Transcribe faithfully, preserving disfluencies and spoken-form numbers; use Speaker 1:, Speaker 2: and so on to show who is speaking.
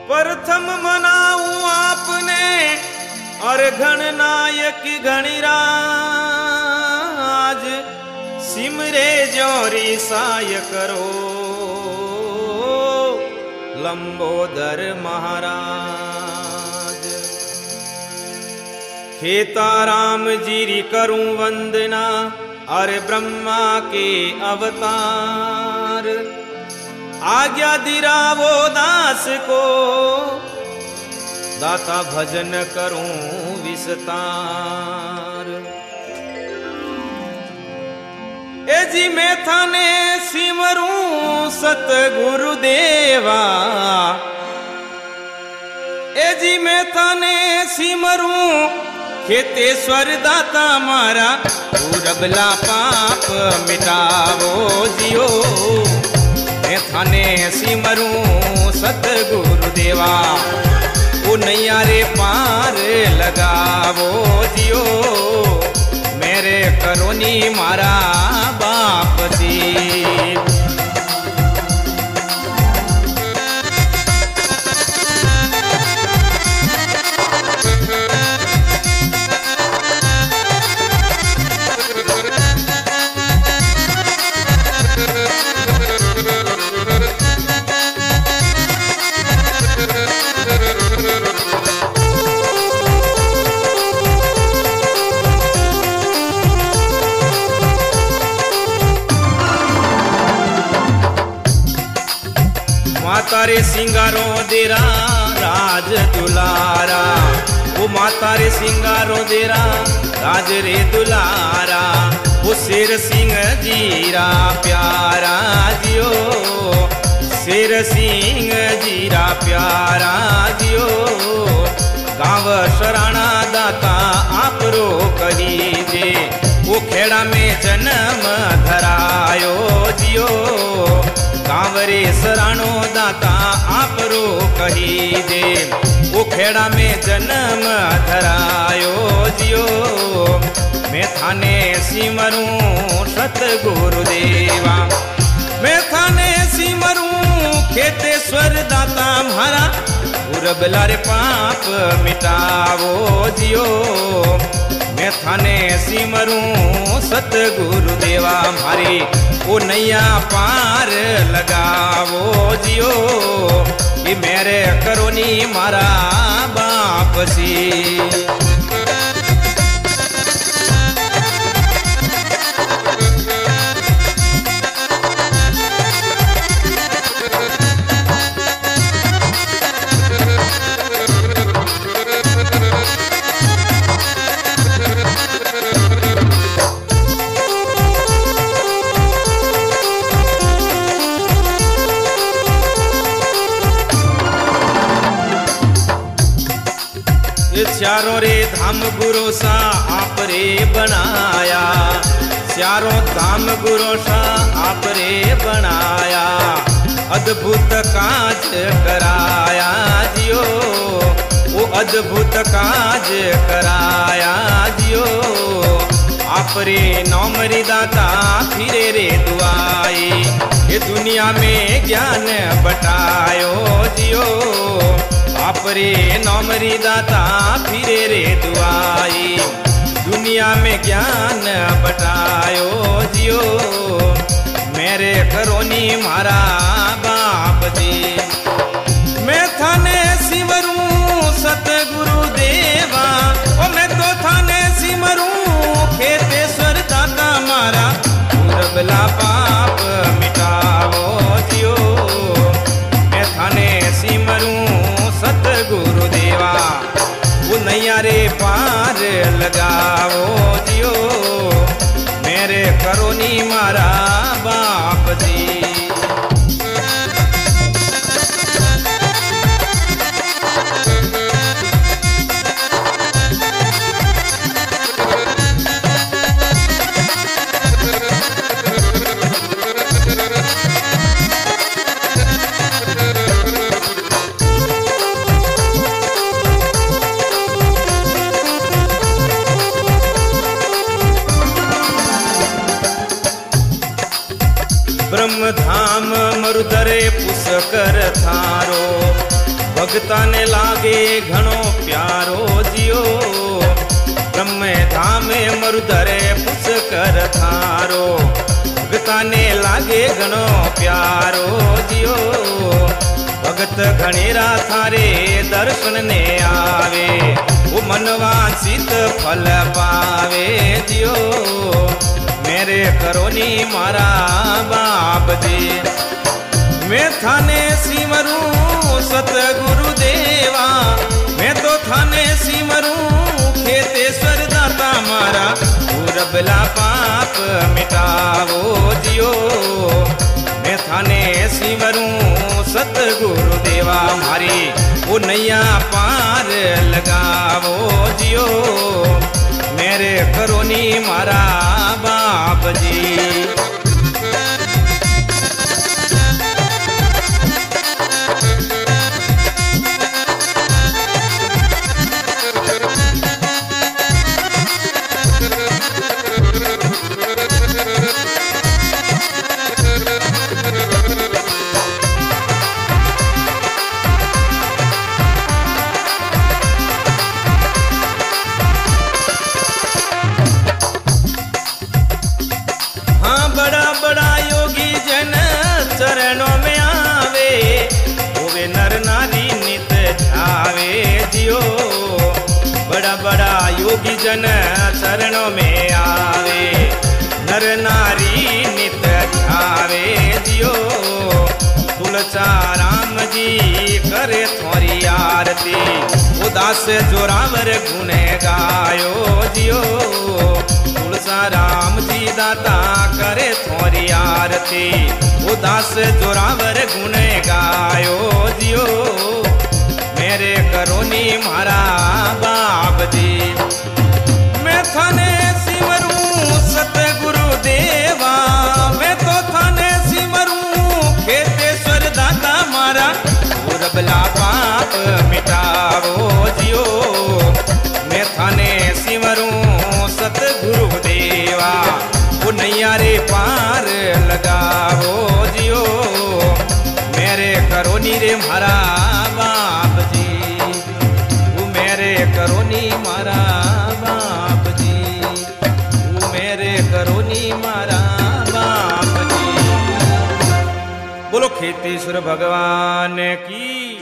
Speaker 1: प्रथम मनाऊं आपने और गणनायक गणिराज सिमरे जोरी साय करो लंबोदर महाराज। खेताराम जीरी करूं वंदना और ब्रह्मा के अवतार। आज्ञा दिरावो दास को दाता भजन करूं विस्तार। ए जी मैं थाने सिमरूं सतगुरुदेवा। ए जी मैं थाने सिमरूं खेतेश्वर दाता मारा। पूरबला पाप मिटावो जियो मैं थाने सिमरूं सतगुरुदेवा। ओ नैया रे पार लगावो जियो मेरे करोनी मारा बाप जी। माता रे सिंगारो देरा राज दुलारा। वो माता रे सिंगारो देरा राज रे दुलारा। वो शेर सिंह जीरा प्यारा जियो शेर सिंह जीरा प्यारा जियो। गाँव शराणा दाता आप रो कहीजे। वो खेड़ा में जन्म धरायो जियो कांवरे सराणो दाता आप रो कहीजे। वो खेड़ा में जन्म धरायो जियो मैं थाने सिमरूं सतगुरुदेवा। मैं थाने सिमरूं खेतेश्वर दाता म्हारा। पूरबला रे पाप मिटावो जियो मैं थाने सिमरूं सतगुरुदेवा। म्हारी ओ नैया पार लगावो जियो कि मेरे करोनी मारा बाप सी। चारों रे धाम गुरु सा आप रे बनाया। चारों धाम गुरु सा आप रे बनाया। अद्भुत काज कराया जियो वो अद्भुत काज कराया जियो। आप रे नौमरी दाता फिरे रे दुआई। ये दुनिया में ज्ञान बटायो जियो आप रे नौमरी दाता फिरे रे दुआई। दुनिया में ज्ञान बटायो जियो मेरे करोनी मारा बाप जी। मैं थाने सिमरूं सतगुरुदेवा। ओ मैं तो थाने सिमरूं खेतेश्वर दाता मारा। पूरबला पाप मिटावो जियो मैं थाने सिमरूं सतगुरुदेवा। वो नैया रे पार लगावो जियो मेरे करोनी मारा बाप जी। ब्रह्म धाम मरुदरे पुष्कर थारो। भगता ने लागे घणो प्यारो जियो ब्रह्म धामे मरुधरे पुष्कर थारो भगता ने लागे घणो प्यारो जियो भगत घणेरा थारे दर्शन ने आवे वो मनवांचित फल पावे जियो मेरे करोनी मारा बाप जी मैं थाने सिमरूं सतगुरु देवा मैं तो थाने सिमरूं खेतेश्वर दाता मारा पूरबला पाप मिटावो जियो मैं थाने सिमरूं सतगुरु देवा मारी वो नैया पार लगावो जियो मेरे करोनी मारा बाप जी। चरणों में आवे होवे नर नारी नित ध्यावे जियो बड़ा बड़ा योगी जन चरणों में आवे नर नारी नित ध्यावे जियो तुलसा राम जी करे थोरी आरती उदास जोरावर गुने गायो जियो तुलसा राम जी दाता करे थोरी आरती उदास जोरावर गुण गायो जियो मेरे करोनी मारा बाप जी मैं थाने सिमरूं सतगुरु देवा मैं तो थाने सिमरूं खेतेश्वर दाता मारा पूरबला पाप मिटावो जियो मैं थाने सिमरूं सतगुरु देवा वो नैया रे पार लगावो जियो मेरे करोनी रे मारा बाप जी वो मेरे करोनी मारा बाप जी वो मेरे करोनी मारा बाप जी। बोलो खेतेश्वर भगवान की।